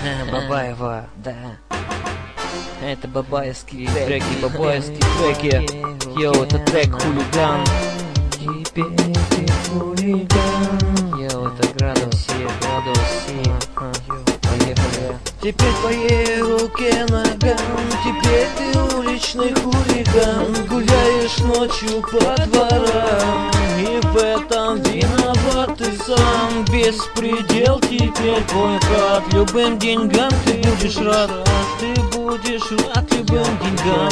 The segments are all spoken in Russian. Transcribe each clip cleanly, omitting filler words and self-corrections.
Бабаева, да. Это бабаевские треки, бабаевские треки. Йоу, это трек «Хулиган». Теперь ты хулиган. Йоу, это градуси. Поехали. Теперь в твоей руке наган, теперь ты уличный хулиган. Гуляешь ночью по дворам, и в этом виноват ты сам. Беспредел теперь твой брат. Любым деньгам ты будешь рад. Ты будешь рад любым деньгам.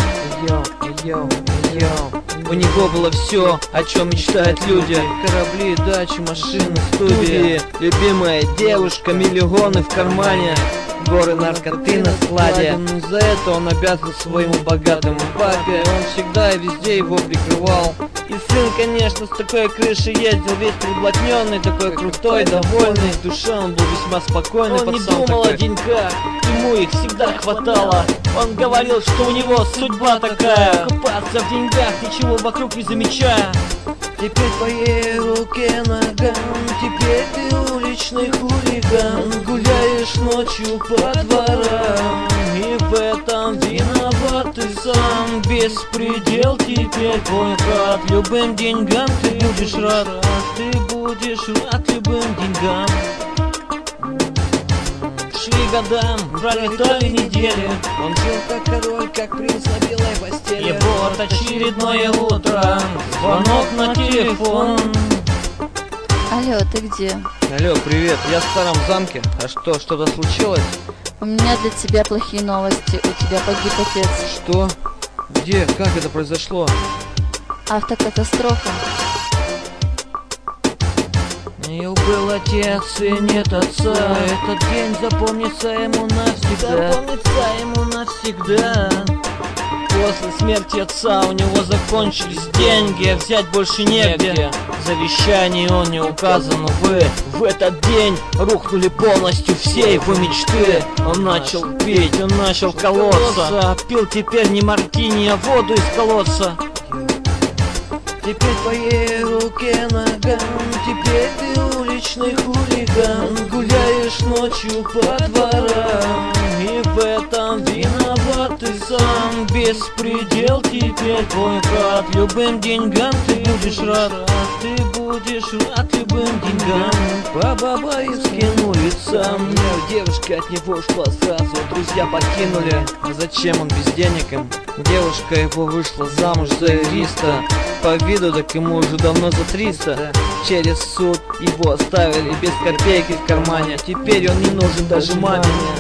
У него было все, о чем мечтают люди. Корабли, дачи, машины, студии. Любимая девушка, миллионы в кармане. Горы наркоты на складе. За это он обязан своему богатому папе. Он всегда и везде его прикрывал. И сын, конечно, с такой крышей ездил, весь приблотненный, такой крутой, довольный. В душе он был весьма спокойный. Он не думал о деньгах, ему их всегда хватало. Он говорил, что у него судьба такая: купаться в деньгах, ничего вокруг не замечая. Теперь в твоей руке наган, теперь ты уличный хулиган. Гуляешь ночью по дворам, и в этом виноват ты сам. Беспредел теперь твой брат. Любым деньгам ты будешь рад. Ты будешь рад любым деньгам. Шли годам, пролетали недели. Он жил как король, как принц на белой постели. И вот очередное утро, звонок на телефон. Алло, ты где? Алло, привет, я в старом замке. А что, что-то случилось? У меня для тебя плохие новости. У тебя погиб отец. Что? Где? Как это произошло? Автокатастрофа. И был отец, и нет отца. Этот день запомнится ему навсегда. Запомнится ему навсегда. После смерти отца у него закончились деньги, а взять больше негде. В завещании он не указан, увы. В этот день рухнули полностью все его мечты. Он начал пить, он начал колоться. Пил теперь не мартини, а воду из колодца. Теперь в твоей руке наган, теперь ты уличный хулиган. Гуляешь ночью по дворам, и в этом виноват ты сам. Беспредел теперь твой брат. Любым деньгам ты будешь рад. Ты будешь рад любым деньгам. По бабаевским улицам. Девушка от него ушла сразу, друзья покинули. А зачем он без денег им? Девушка его вышла замуж за юриста. По виду так ему уже давно за 300. Через суд его оставили без копейки в кармане. Теперь он не нужен даже маме.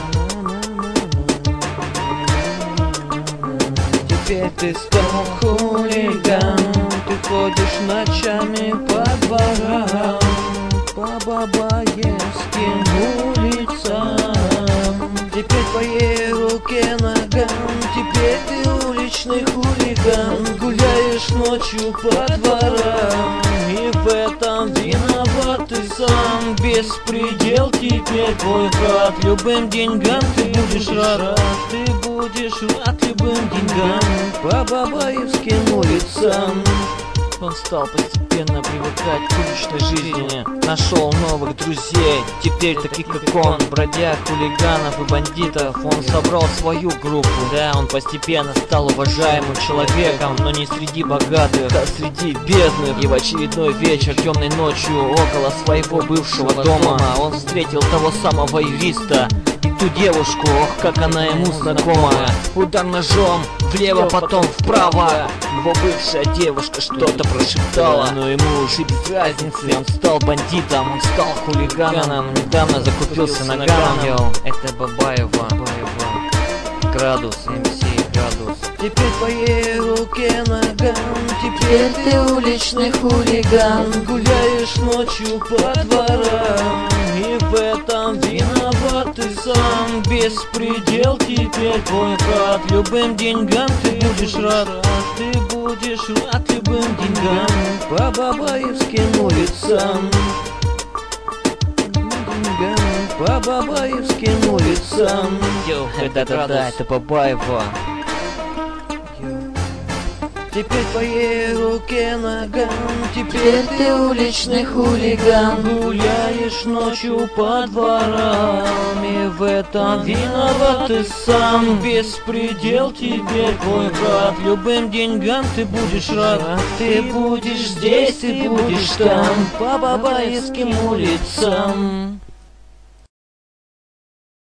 Теперь ты стал хулиган. Ты ходишь ночами по дворам, по бабаевским улицам. Теперь в твоей руке наган, теперь ты уличный хулиган. Гуляешь ночью по дворам, и в этом виноват ты сам. Беспредел теперь твой брат. Любым деньгам ты будешь рад. Ты будешь рад любым деньгам. По бабаевским улицам. Он стал постепенно привыкать к уличной жизни. Нашел новых друзей, теперь таких как он, бродяг, хулиганов и бандитов. Он собрал свою группу. Да, он постепенно стал уважаемым человеком, но не среди богатых, а среди бедных. И в очередной вечер, темной ночью, около своего бывшего дома, он встретил того самого юриста. Ту девушку, ох, как она ему знакома. Удар ножом влево, потом вправо. Его бывшая девушка что-то прошептала, но ему уже без разницы. Он стал бандитом, он стал хулиганом. Недавно закупился наганом. Это Бабаева. Градус, МС Градус. Теперь в твоей руке наган, теперь ты уличный хулиган. Гуляешь ночью по дворам, и в этом виноват ты сам. Беспредел теперь твой брат. Любым деньгам ты будешь рад. Ты будешь рад любым деньгам. По бабаевским улицам. По бабаевским улицам. Йоу, это Бабаева. Теперь в твоей руке наган. Теперь ты уличный хулиган. Гуляешь ночью по дворам, и в этом виноват ты сам. Беспредел теперь твой брат. Любым деньгам ты будешь рад. Ты будешь здесь, ты будешь там, по бабаевским улицам.